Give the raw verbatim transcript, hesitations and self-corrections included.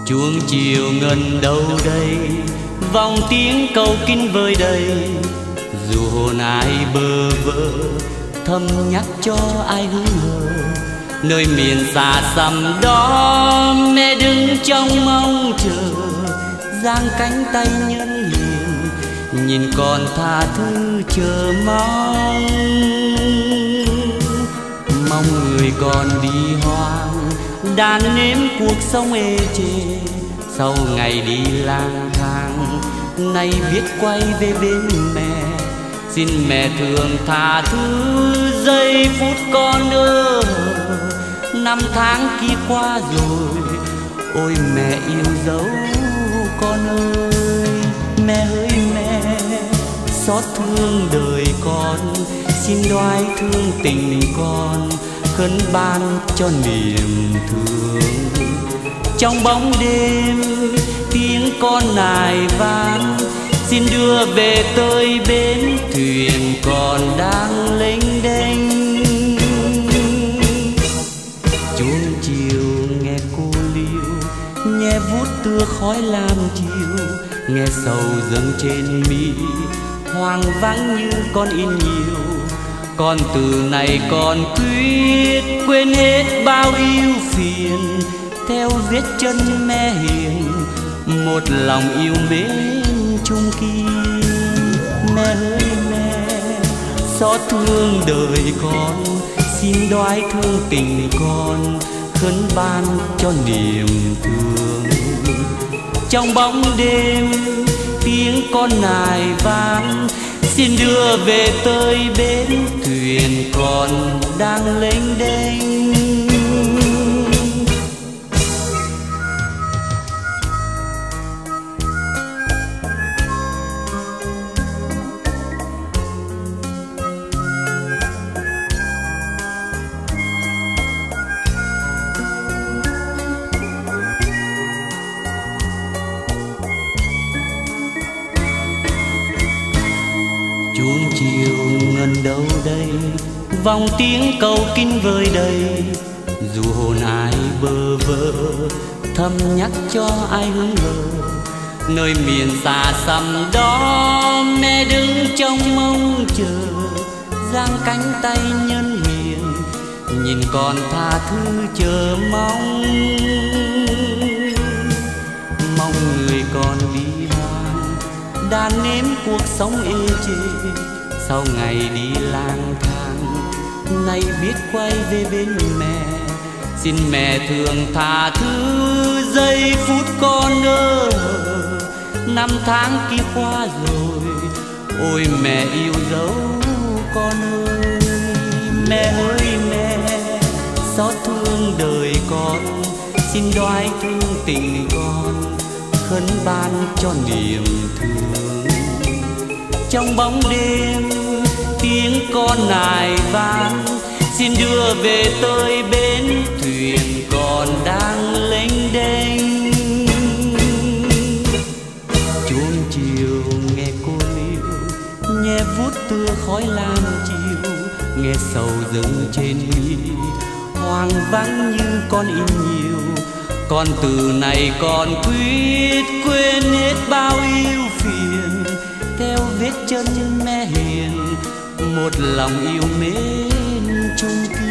Chuông chiều ngân đâu đây, vòng tiếng cầu kinh vơi đầy. Dù hồn ai bơ vơ, thầm nhắc cho ai hững hờ. Nơi miền xa xăm đó, mẹ đứng trong mong chờ, giang cánh tay nhân hiền, nhìn con tha thứ chờ mong. Mong người còn đi hoang, đàn nếm cuộc sống ê chề. Sau ngày đi lang thang, nay biết quay về bên mẹ. Xin mẹ thương tha thứ giây phút con ơ. Năm tháng kia qua rồi, ôi mẹ yêu dấu con ơi. Mẹ ơi mẹ, xót thương đời con, xin đoái thương tình con, khấn ban cho niềm thương. Trong bóng đêm tiếng con nài vang, xin đưa về tới bến thuyền còn đang lênh đênh. Chuông chiều nghe cô liêu, nghe vuốt tưa khói lam chiều, nghe sầu dâng trên mi, hoang vắng như con in nhiều. Con từ này còn quyết quên hết bao yêu phiền, theo vết chân mẹ hiền, một lòng yêu mến chung kia. Mẹ ơi mẹ, xót thương đời con, xin đoái thương tình con, khấn ban cho niềm thương. Trong bóng đêm tiếng con nài vang, xin đưa về tới bến thuyền còn đang lênh đênh. Chuông chiều ngân đâu đây, vòng tiếng cầu kinh vơi đầy. Dù hồn ai bơ vơ, thầm nhắc cho ai hững hờ. Nơi miền xa xăm đó, mẹ đứng trong mong chờ, giang cánh tay nhân hiền, nhìn con tha thứ chờ mong. Mong người còn đi hoang, đàn nếm cuộc sống ê chề. Sau ngày đi lang thang, nay biết quay về bên mẹ. Xin mẹ thương tha thứ giây phút con ơ. Năm tháng kia qua rồi, ôi mẹ yêu dấu con ơi. Mẹ ơi mẹ, xót thương đời con, xin đoái thương tình con, khấn ban cho niềm thương. Trong bóng đêm tiếng con nài vang, xin đưa về tới bến thuyền còn đang lênh đênh. Chuông chiều nghe cô liêu, nghe vuốt tưa khói lam chiều, nghe sầu dâng trên mi, hoang vắng như con in nhiều. Con từ này còn quyết quên hết bao yêu phiền, theo vết chân mẹ hiền, một lòng yêu mến chung kia.